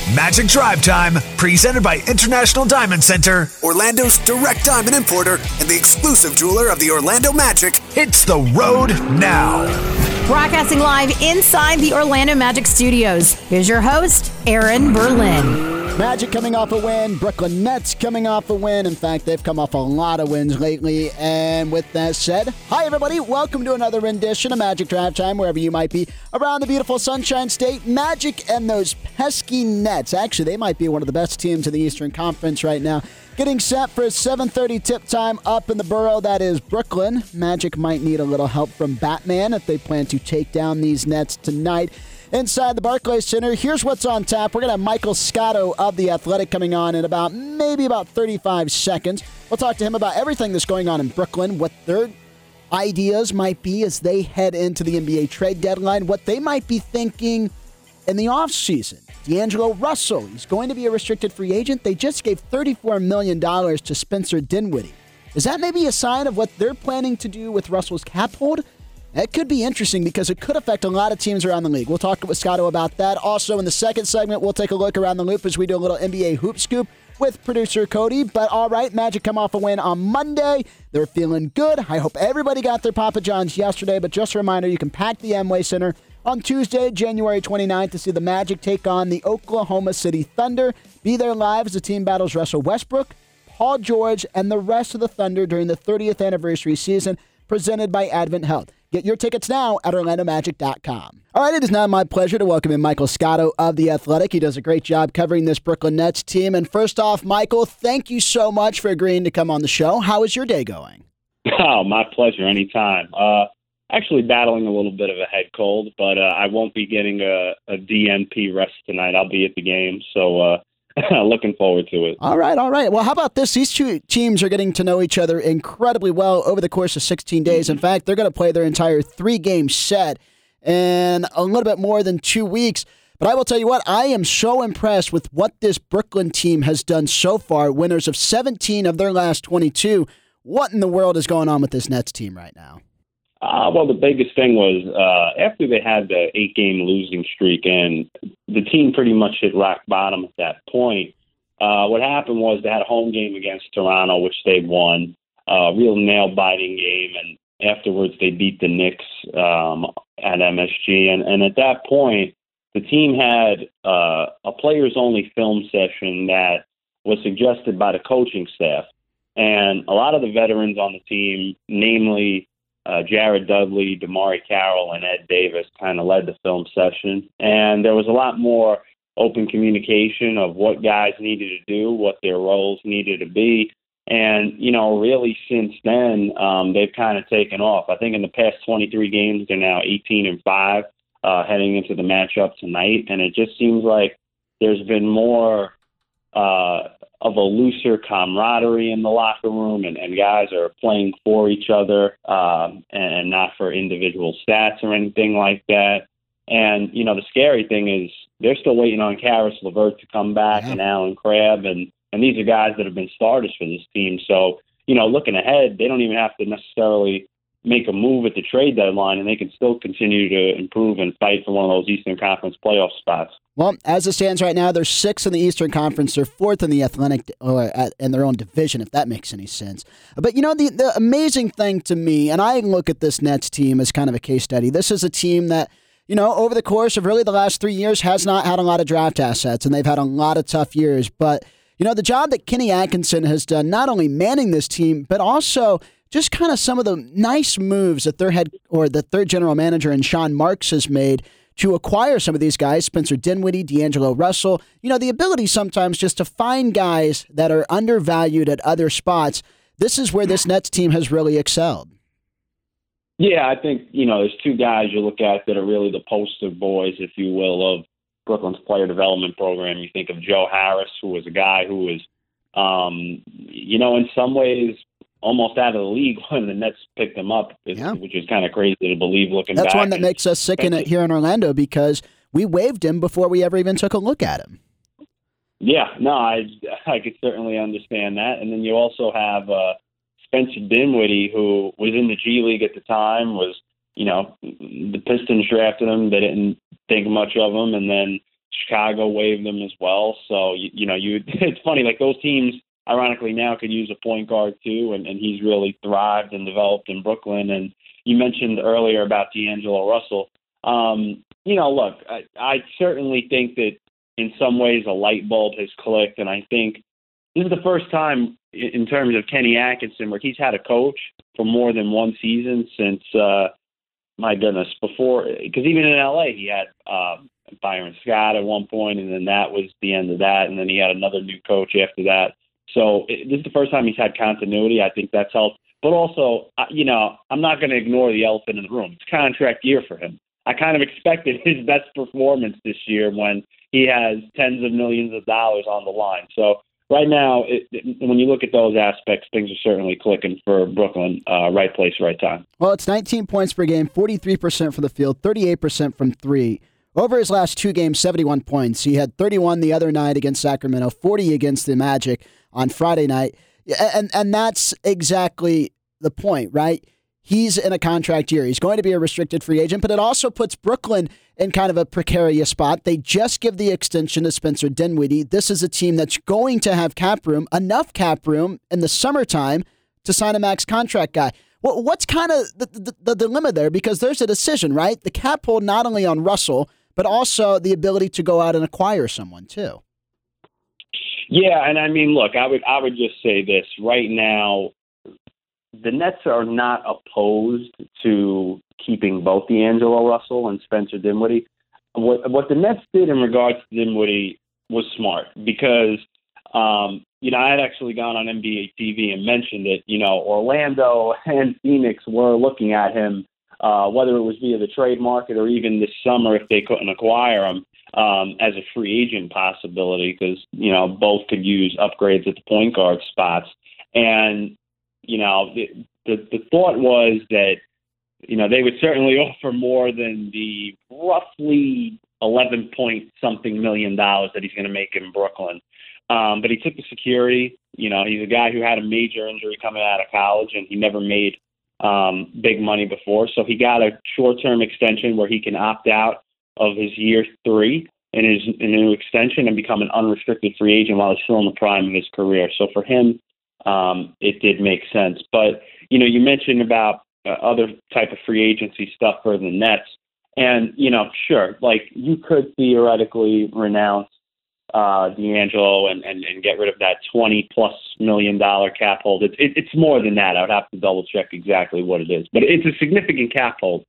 Magic Drive Time, presented by International Diamond Center, Orlando's direct diamond importer and the exclusive jeweler of the Orlando Magic, hits the road now. Broadcasting live inside the Orlando Magic Studios. Here's your host, Aaron Berlin. Magic coming off a win. Brooklyn Nets coming off a win. In fact, they've come off a lot of wins lately. And with that said, hi everybody. Welcome to another rendition of Magic Drive Time, wherever you might be around the beautiful Sunshine State. Magic and those pesky Nets. Actually, they might be one of the best teams in the Eastern Conference right now. Getting set for a 7:30 tip time up in the borough that is Brooklyn. Magic might need a little help from Batman if they plan to take down these Nets tonight. Inside the Barclays Center, here's what's on tap. We're going to have Michael Scotto of The Athletic coming on in about 35 seconds. We'll talk to him about everything that's going on in Brooklyn, what their ideas might be as they head into the NBA trade deadline, what they might be thinking in the offseason. D'Angelo Russell, he's going to be a restricted free agent. They just gave $34 million to Spencer Dinwiddie. Is that maybe a sign of what they're planning to do with Russell's cap hold? That could be interesting because it could affect a lot of teams around the league. We'll talk with Scotto about that. Also, in the second segment, we'll take a look around the loop as we do a little NBA hoop scoop with producer Cody. But all right, Magic come off a win on Monday. They're feeling good. I hope everybody got their Papa John's yesterday. But just a reminder, you can pack the Amway Center on Tuesday, January 29th to see the Magic take on the Oklahoma City Thunder. Be there live as the team battles Russell Westbrook, Paul George, and the rest of the Thunder during the 30th anniversary season presented by Advent Health. Get your tickets now at OrlandoMagic.com. All right, it is now my pleasure to welcome in Michael Scotto of The Athletic. He does a great job covering this Brooklyn Nets team. And first off, Michael, thank you so much for agreeing to come on the show. How is your day going? Oh, my pleasure. Anytime. Actually battling a little bit of a head cold, but I won't be getting a DNP rest tonight. I'll be at the game, so looking forward to it. All right. Well, how about this? These two teams are getting to know each other incredibly well over the course of 16 days. In fact, they're going to play their entire 3-game set in a little bit more than 2 weeks. But I will tell you what, I am so impressed with what this Brooklyn team has done so far. Winners of 17 of their last 22. What in the world is going on with this Nets team right now? Well, the biggest thing was after they had the 8-game losing streak and the team pretty much hit rock bottom at that point, what happened was they had a home game against Toronto, which they won, a real nail-biting game, and afterwards they beat the Knicks at MSG. And at that point, the team had a players-only film session that was suggested by the coaching staff. And a lot of the veterans on the team, namely Jared Dudley, Damari Carroll, and Ed Davis kind of led the film session. And there was a lot more open communication of what guys needed to do, what their roles needed to be. And, really since then, they've kind of taken off. I think in the past 23 games, they're now 18-5 heading into the matchup tonight. And it just seems like there's been more of a looser camaraderie in the locker room, and guys are playing for each other and not for individual stats or anything like that. And, the scary thing is they're still waiting on Karis LeVert to come back and Alan Crabb, and these are guys that have been starters for this team. So, looking ahead, they don't even have to necessarily make a move at the trade deadline, and they can still continue to improve and fight for one of those Eastern Conference playoff spots. Well, as it stands right now, they're 6th in the Eastern Conference. They're 4th in the Atlantic in their own division, if that makes any sense. But, the amazing thing to me, and I look at this Nets team as kind of a case study. This is a team that, over the course of really the last 3 years has not had a lot of draft assets, and they've had a lot of tough years. But, the job that Kenny Atkinson has done, not only manning this team, but also just kind of some of the nice moves that their general manager and Sean Marks has made to acquire some of these guys, Spencer Dinwiddie, D'Angelo Russell, the ability sometimes just to find guys that are undervalued at other spots. This is where this Nets team has really excelled. Yeah, I think, there's two guys you look at that are really the poster boys, if you will, of Brooklyn's player development program. You think of Joe Harris, who was a guy who was, in some ways almost out of the league when the Nets picked him up, which is kind of crazy to believe looking back. That's one that makes us sick in it here in Orlando because we waived him before we ever even took a look at him. Yeah, no, I could certainly understand that. And then you also have Spencer Dinwiddie, who was in the G League at the time, the Pistons drafted him. They didn't think much of him. And then Chicago waived him as well. So, it's funny, like those teams, ironically, now could use a point guard too, and he's really thrived and developed in Brooklyn. And you mentioned earlier about D'Angelo Russell. Look, I certainly think that in some ways a light bulb has clicked, and I think this is the first time in terms of Kenny Atkinson where he's had a coach for more than one season since, my goodness, before, because even in LA he had Byron Scott at one point, and then that was the end of that, and then he had another new coach after that. So this is the first time he's had continuity. I think that's helped. But also, I'm not going to ignore the elephant in the room. It's contract year for him. I kind of expected his best performance this year when he has tens of millions of dollars on the line. So right now, when you look at those aspects, things are certainly clicking for Brooklyn. Right place, right time. Well, it's 19 points per game, 43% from the field, 38% from three. Over his last two games, 71 points. He had 31 the other night against Sacramento, 40 against the Magic on Friday night. And that's exactly the point, right? He's in a contract year. He's going to be a restricted free agent, but it also puts Brooklyn in kind of a precarious spot. They just give the extension to Spencer Dinwiddie. This is a team that's going to have cap room, enough cap room in the summertime to sign a max contract guy. Well, what's kind of the dilemma there? Because there's a decision, right? The cap hold not only on Russell, but also the ability to go out and acquire someone too. Yeah, and I mean, look, I would just say this right now. The Nets are not opposed to keeping both D'Angelo Russell and Spencer Dinwiddie. What the Nets did in regards to Dinwiddie was smart because, I had actually gone on NBA TV and mentioned it. Orlando and Phoenix were looking at him, whether it was via the trade market or even this summer if they couldn't acquire him as a free agent possibility because, both could use upgrades at the point guard spots. And the thought was that, they would certainly offer more than the roughly 11-point-something million dollars that he's going to make in Brooklyn. But he took the security. He's a guy who had a major injury coming out of college, and he never made big money before. So he got a short-term extension where he can opt out of his year 3 in his new extension and become an unrestricted free agent while he's still in the prime of his career. So for him, it did make sense. But, you mentioned about other type of free agency stuff for the Nets. And, sure, like you could theoretically renounce D'Angelo and get rid of that $20+ million cap hold. It's more than that. I would have to double check exactly what it is. But it's a significant cap hold,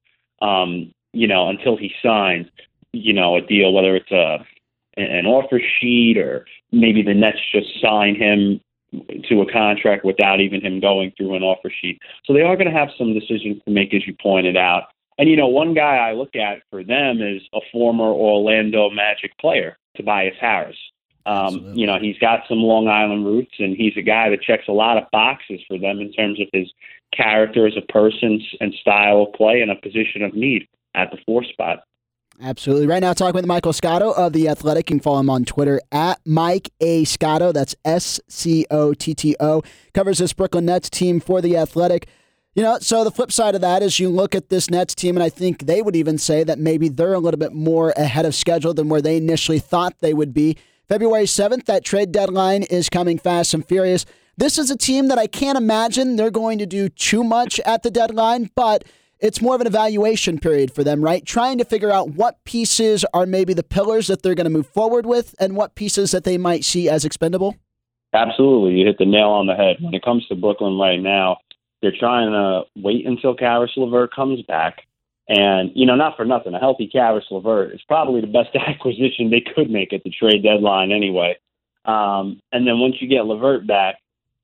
until he signs, a deal, whether it's an offer sheet or maybe the Nets just sign him to a contract without even him going through an offer sheet. So they are going to have some decisions to make, as you pointed out. And, one guy I look at for them is a former Orlando Magic player, Tobias Harris. He's got some Long Island roots, and he's a guy that checks a lot of boxes for them in terms of his character as a person and style of play and a position of need at the 4 spot. Absolutely. Right now, talking with Michael Scotto of The Athletic. You can follow him on Twitter at Mike A. Scotto. That's Scotto. Covers this Brooklyn Nets team for The Athletic. So the flip side of that is you look at this Nets team, and I think they would even say that maybe they're a little bit more ahead of schedule than where they initially thought they would be. February 7th, that trade deadline is coming fast and furious. This is a team that I can't imagine they're going to do too much at the deadline, but it's more of an evaluation period for them, right? Trying to figure out what pieces are maybe the pillars that they're going to move forward with and what pieces that they might see as expendable. Absolutely. You hit the nail on the head. When it comes to Brooklyn right now, they're trying to wait until Caris LeVert comes back. And, not for nothing, a healthy Caris LeVert is probably the best acquisition they could make at the trade deadline anyway. And then once you get LeVert back,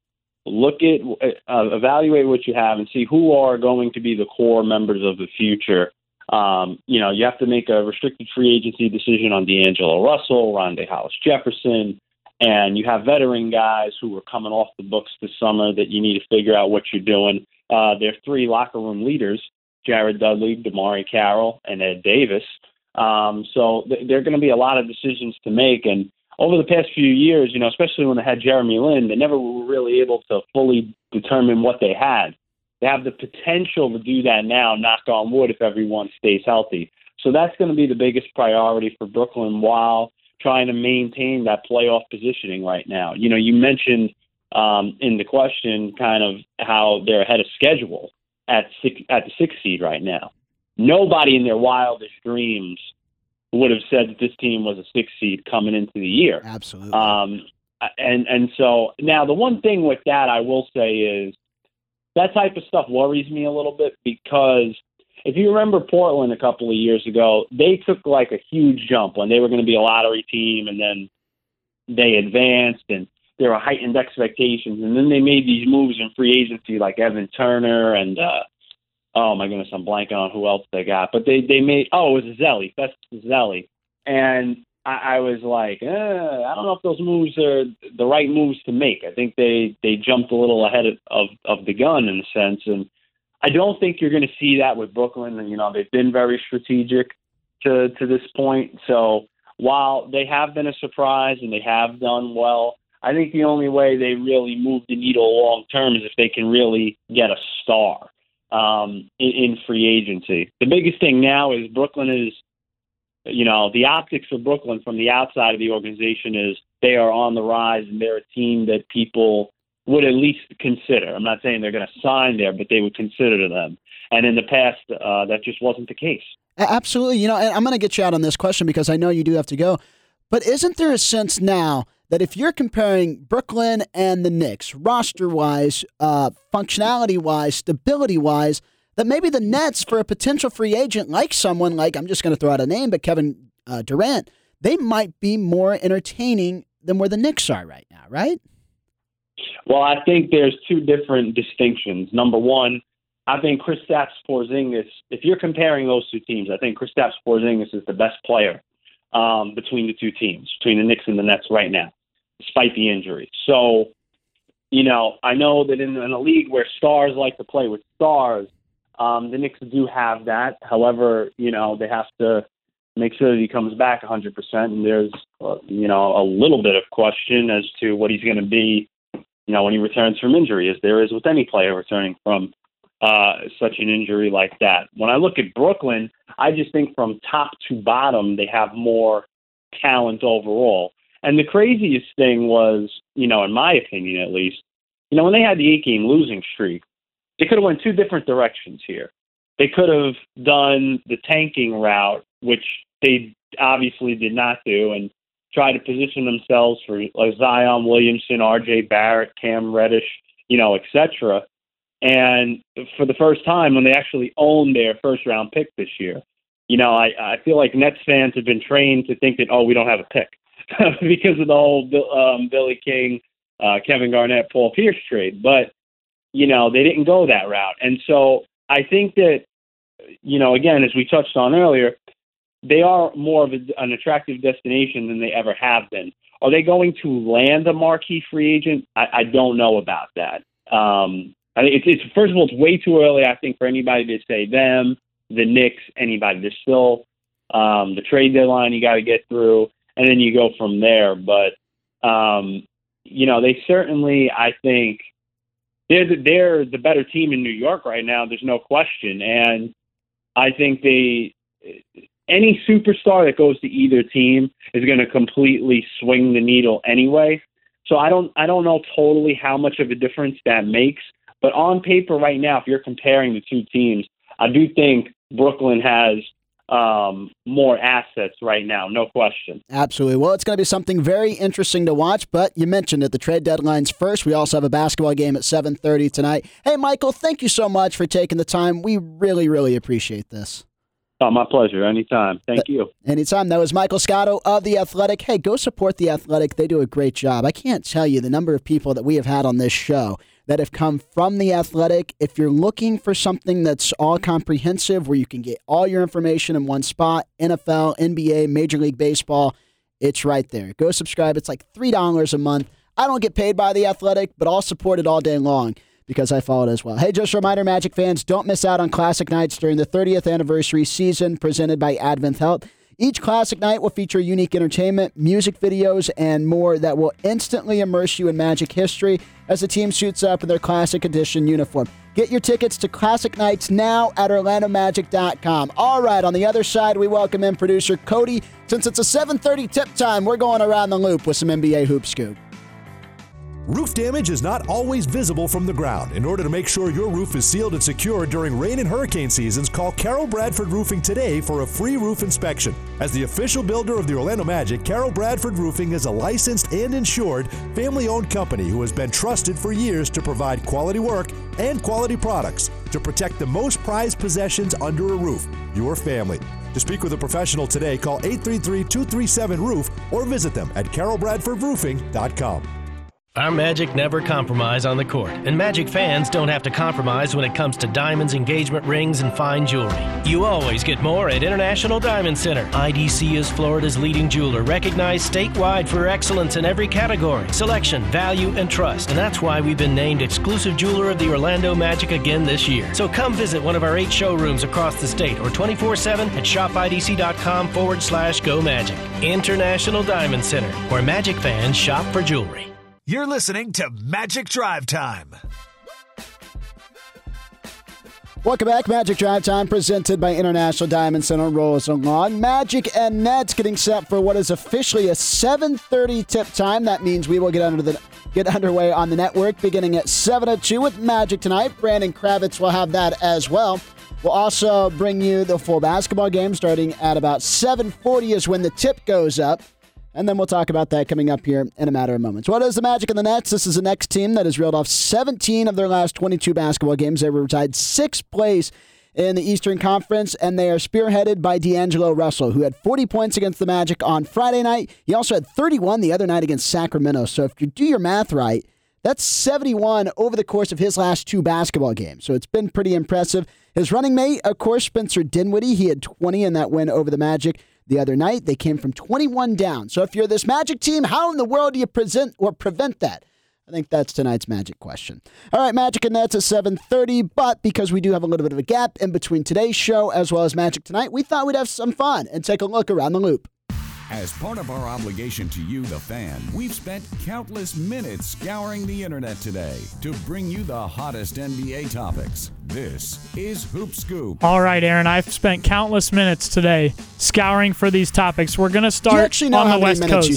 evaluate what you have and see who are going to be the core members of the future. You have to make a restricted free agency decision on D'Angelo Russell, Rondae Hollis-Jefferson, and you have veteran guys who are coming off the books this summer that you need to figure out what you're doing. There are 3 locker room leaders, Jared Dudley, DeMarre Carroll, and Ed Davis. So there are going to be a lot of decisions to make. And over the past few years, especially when they had Jeremy Lin, they never were really able to fully determine what they had. They have the potential to do that now, knock on wood, if everyone stays healthy. So that's going to be the biggest priority for Brooklyn while trying to maintain that playoff positioning right now. You know, you mentioned in the question kind of how they're ahead of schedule at the 6th seed right now. Nobody in their wildest dreams would have said that this team was a 6th seed coming into the year. Absolutely. And so now the one thing with that I will say is that type of stuff worries me a little bit, because if you remember Portland a couple of years ago, they took like a huge jump when they were going to be a lottery team, and then they advanced and there were heightened expectations, and then they made these moves in free agency like Evan Turner and oh my goodness, I'm blanking on who else they got, but they made, it was Zelly, Festus Zelly, and I was like, I don't know if those moves are the right moves to make. I think they jumped a little ahead of the gun in a sense, and I don't think you're going to see that with Brooklyn. And, you know, they've been very strategic to this point. So while they have been a surprise and they have done well, I think the only way they really move the needle long term is if they can really get a star in free agency. The biggest thing now is Brooklyn is, you know, the optics of Brooklyn from the outside of the organization is they are on the rise, and they're a team that people would at least consider. I'm not saying they're going to sign there, but they would consider them. And in the past, that just wasn't the case. Absolutely. You know, and I'm going to get you out on this question because I know you do have to go. But isn't there a sense now that if you're comparing Brooklyn and the Knicks, roster-wise, functionality-wise, stability-wise, that maybe the Nets, for a potential free agent like someone like, I'm just going to throw out a name, but Kevin Durant, they might be more entertaining than where the Knicks are right now, right? Well, I think there's two different distinctions. Number one, I think Kristaps Porzingis, if you're comparing those two teams, I think Kristaps Porzingis is the best player between the two teams, between the Knicks and the Nets right now, despite the injury. So, you know, I know that in a league where stars like to play with stars, the Knicks do have that. However, you know, they have to make sure that he comes back 100%. And there's, you know, a little bit of question as to what he's going to be, you know, when he returns from injury, as there is with any player returning from such an injury like that. When I look at Brooklyn, I just think from top to bottom, they have more talent overall. And the craziest thing was, you know, in my opinion at least, you know, when they had the 8-game losing streak, they could have went two different directions here. They could have done the tanking route, which they obviously did not do, and try to position themselves for like Zion Williamson, R.J. Barrett, Cam Reddish, you know, etc. And for the first time, when they actually owned their first-round pick this year, you know, I feel like Nets fans have been trained to think that, we don't have a pick because of the whole Billy King, Kevin Garnett, Paul Pierce trade. But, you know, they didn't go that route. And so I think that, you know, again, as we touched on earlier, they are more of an attractive destination than they ever have been. Are they going to land a marquee free agent? I don't know about that. I think it's first of all, it's way too early, I think, for anybody to say them, the Knicks, anybody. There's still the trade deadline you got to get through, and then you go from there. But, you know, they certainly, I think, they're the better team in New York right now. There's no question. And I think any superstar that goes to either team is going to completely swing the needle anyway. So I don't know totally how much of a difference that makes. But on paper right now, if you're comparing the two teams, I do think Brooklyn has more assets right now, no question. Absolutely. Well, it's going to be something very interesting to watch, but you mentioned it, the trade deadline's first. We also have a basketball game at 7:30 tonight. Hey, Michael, thank you so much for taking the time. We really, really appreciate this. Oh, my pleasure. Anytime. Thank you. Anytime. That was Michael Scotto of The Athletic. Hey, go support The Athletic. They do a great job. I can't tell you the number of people that we have had on this show that have come from The Athletic. If you're looking for something that's all comprehensive, where you can get all your information in one spot, NFL, NBA, Major League Baseball, it's right there. Go subscribe. It's like $3 a month. I don't get paid by The Athletic, but I'll support it all day long because I follow it as well. Hey, just a reminder, Magic fans, don't miss out on Classic Nights during the 30th anniversary season presented by Advent Health. Each classic night will feature unique entertainment, music videos, and more that will instantly immerse you in Magic history as the team suits up in their Classic Edition uniform. Get your tickets to Classic Nights now at OrlandoMagic.com. All right, on the other side, we welcome in producer Cody. Since it's a 7:30 tip time, we're going around the loop with some NBA Hoop Scoop. Roof damage is not always visible from the ground. In order to make sure your roof is sealed and secure during rain and hurricane seasons, call Carol Bradford Roofing today for a free roof inspection. As the official builder of the Orlando Magic, Carol Bradford Roofing is a licensed and insured family-owned company who has been trusted for years to provide quality work and quality products to protect the most prized possessions under a roof, your family. To speak with a professional today, call 833-237-ROOF or visit them at carolbradfordroofing.com. Our Magic never compromise on the court, and Magic fans don't have to compromise when it comes to diamonds, engagement rings, and fine jewelry. You always get more at International Diamond Center. IDC is Florida's leading jeweler, recognized statewide for excellence in every category, selection, value, and trust. And that's why we've been named exclusive jeweler of the Orlando Magic again this year. So come visit one of our 8 showrooms across the state or 24/7 at shopidc.com/go magic. International Diamond Center, where Magic fans shop for jewelry. You're listening to Magic Drive Time. Welcome back. Magic Drive Time presented by International Diamond Center rolls along. Magic and Nets getting set for what is officially a 7:30 tip time. That means we will get underway on the network beginning at 7:02 with Magic tonight. Brandon Kravitz will have that as well. We'll also bring you the full basketball game starting at about 7:40 is when the tip goes up. And then we'll talk about that coming up here in a matter of moments. What is the Magic and the Nets? This is the next team that has reeled off 17 of their last 22 basketball games. They were tied 6th place in the Eastern Conference, and they are spearheaded by D'Angelo Russell, who had 40 points against the Magic on Friday night. He also had 31 the other night against Sacramento. So if you do your math right, that's 71 over the course of his last 2 basketball games. So it's been pretty impressive. His running mate, of course, Spencer Dinwiddie. He had 20 in that win over the Magic. The other night, they came from 21 down. So if you're this Magic team, how in the world do you prevent that? I think that's tonight's Magic question. All right, Magic and Nets at 7:30, but because we do have a little bit of a gap in between today's show as well as Magic Tonight, we thought we'd have some fun and take a look around the loop. As part of our obligation to you, the fan, we've spent countless minutes scouring the internet today to bring you the hottest NBA topics. This is Hoop Scoop. All right, Aaron, I've spent countless minutes today scouring for these topics. We're going to start on the West Coast. Do you actually know how many minutes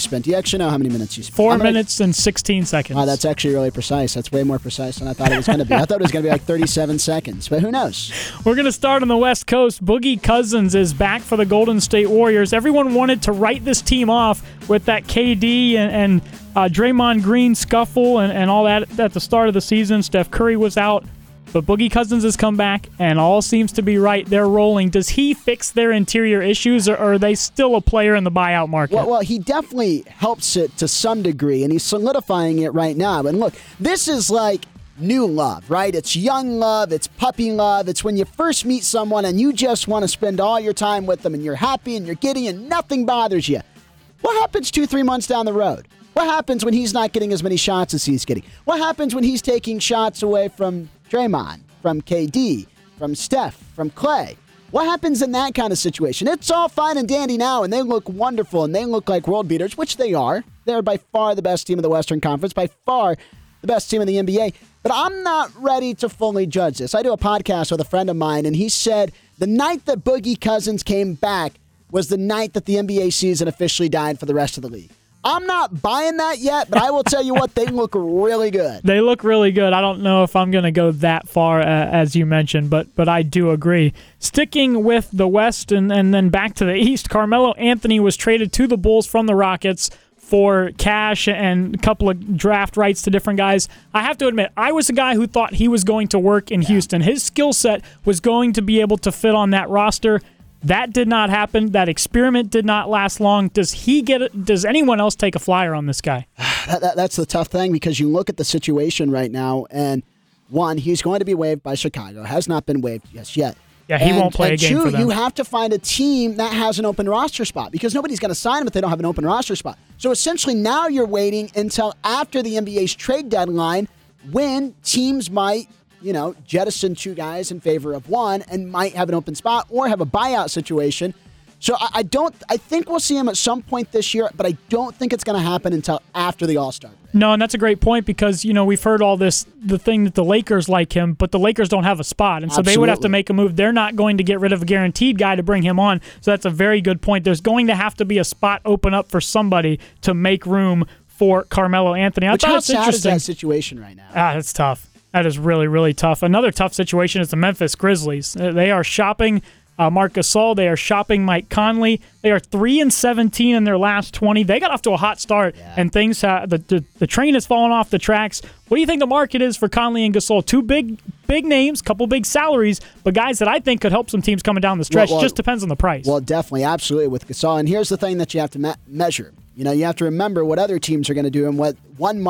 you spent? 4 minutes and 16 seconds. Wow, that's actually really precise. That's way more precise than I thought it was going to be. I thought it was going to be like 37 seconds, but who knows? We're going to start on the West Coast. Boogie Cousins is back for the Golden State Warriors. Everyone wanted to write this team off with that KD and Draymond Green scuffle and all that at the start of the season. Steph Curry was out. But Boogie Cousins has come back, and all seems to be right. They're rolling. Does he fix their interior issues, or are they still a player in the buyout market? Well, he definitely helps it to some degree, and he's solidifying it right now. And look, this is like new love, right? It's young love. It's puppy love. It's when you first meet someone, and you just want to spend all your time with them, and you're happy, and you're giddy, and nothing bothers you. What happens 2-3 months down the road? What happens when he's not getting as many shots as he's getting? What happens when he's taking shots away from Draymond, from KD, from Steph, from Clay? What happens in that kind of situation? It's all fine and dandy now, and they look wonderful, and they look like world beaters, which they are. They're by far the best team of the Western Conference, by far the best team in the NBA. But I'm not ready to fully judge this. I do a podcast with a friend of mine, and he said the night that Boogie Cousins came back was the night that the NBA season officially died for the rest of the league. I'm not buying that yet, but I will tell you what, they look really good. They look really good. I don't know if I'm going to go that far, as you mentioned, but I do agree. Sticking with the West and then back to the East, Carmelo Anthony was traded to the Bulls from the Rockets for cash and a couple of draft rights to different guys. I have to admit, I was a guy who thought he was going to work in Houston. His skill set was going to be able to fit on that roster. That did not happen. That experiment did not last long. Does he get it? Does anyone else take a flyer on this guy? That's the tough thing, because you look at the situation right now, and one, he's going to be waived by Chicago. Has not been waived yet. Yeah, he won't play a game for them. You have to find a team that has an open roster spot, because nobody's going to sign him if they don't have an open roster spot. So essentially now you're waiting until after the NBA's trade deadline, when teams might jettison 2 guys in favor of one and might have an open spot or have a buyout situation. So I think we'll see him at some point this year, but I don't think it's going to happen until after the All-Star break. No, and that's a great point because, we've heard all this, the thing that the Lakers like him, but the Lakers don't have a spot. And so They would have to make a move. They're not going to get rid of a guaranteed guy to bring him on. So that's a very good point. There's going to have to be a spot open up for somebody to make room for Carmelo Anthony. How sad is that situation right now? That's tough. That is really, really tough. Another tough situation is the Memphis Grizzlies. They are shopping Marc Gasol. They are shopping Mike Conley. They are 3-17 in their last 20. They got off to a hot start, and things the train has fallen off the tracks. What do you think the market is for Conley and Gasol? Two big names, couple big salaries, but guys that I think could help some teams coming down the stretch. Just depends on the price. Well, definitely, absolutely with Gasol. And here's the thing that you have to measure. You have to remember what other teams are going to do and what one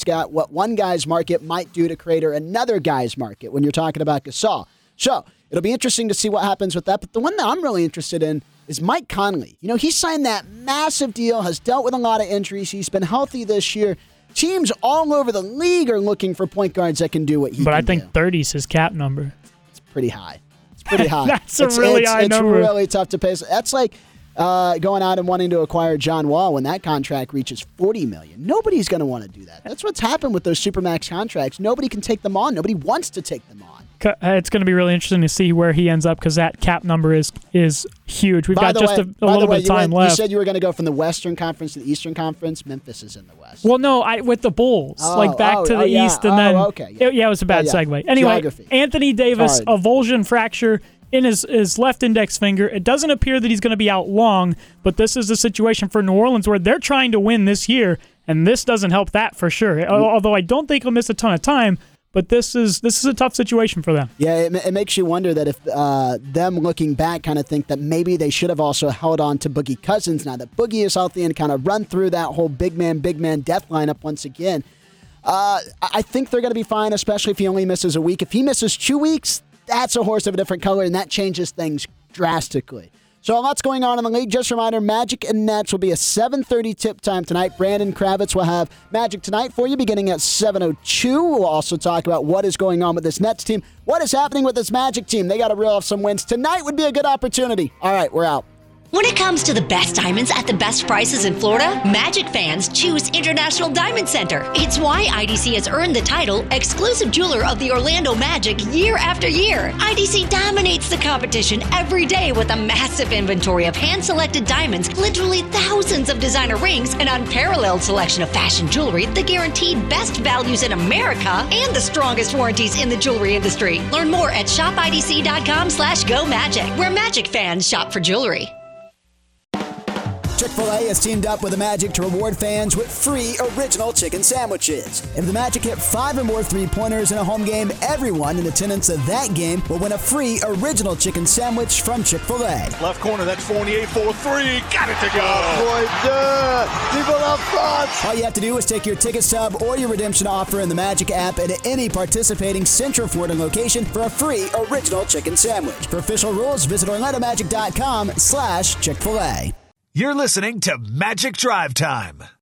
guy's market might do to create another guy's market when you're talking about Gasol. So it'll be interesting to see what happens with that. But the one that I'm really interested in is Mike Conley. He signed that massive deal, has dealt with a lot of injuries. He's been healthy this year. Teams all over the league are looking for point guards that can do what he can do. But I think 30 is his cap number. It's pretty high. That's a really high number. It's really tough to pay. That's like going out and wanting to acquire John Wall when that contract reaches $40 million. Nobody's going to want to do that. That's what's happened with those Supermax contracts. Nobody can take them on. Nobody wants to take them on. It's going to be really interesting to see where he ends up because that cap number is huge. We've got just a little bit of time left. You said you were going to go from the Western Conference to the Eastern Conference. Memphis is in the West. Well, no, with the Bulls, back to the East, and then it was a bad segue. Anyway, Geography. Anthony Davis, a avulsion fracture in his left index finger. It doesn't appear that he's going to be out long, but this is a situation for New Orleans where they're trying to win this year, and this doesn't help that for sure. Although I don't think he'll miss a ton of time. But this is a tough situation for them. Yeah, it makes you wonder that if them looking back kind of think that maybe they should have also held on to Boogie Cousins now that Boogie is healthy and kind of run through that whole big man death lineup once again. I think they're going to be fine, especially if he only misses a week. If he misses 2 weeks, that's a horse of a different color, and that changes things drastically. So lots going on in the league. Just a reminder, Magic and Nets will be a 7:30 tip time tonight. Brandon Kravitz will have Magic tonight for you beginning at 7:02. We'll also talk about what is going on with this Nets team. What is happening with this Magic team? They got to reel off some wins. Tonight would be a good opportunity. All right, we're out. When it comes to the best diamonds at the best prices in Florida, Magic fans choose International Diamond Center. It's why IDC has earned the title exclusive jeweler of the Orlando Magic year after year. IDC dominates the competition every day with a massive inventory of hand-selected diamonds, literally thousands of designer rings, an unparalleled selection of fashion jewelry, the guaranteed best values in America, and the strongest warranties in the jewelry industry. Learn more at shopidc.com/GoMagic, where Magic fans shop for jewelry. Chick-fil-A has teamed up with the Magic to reward fans with free original chicken sandwiches. If the Magic hit 5 or more three-pointers in a home game, everyone in attendance at that game will win a free original chicken sandwich from Chick-fil-A. Left corner, that's Fournier for three. Got it to go. People up front. All you have to do is take your ticket stub or your redemption offer in the Magic app at any participating Central Florida location for a free original chicken sandwich. For official rules, visit OrlandoMagic.com/Chick-fil-A. You're listening to Magic Drive Time.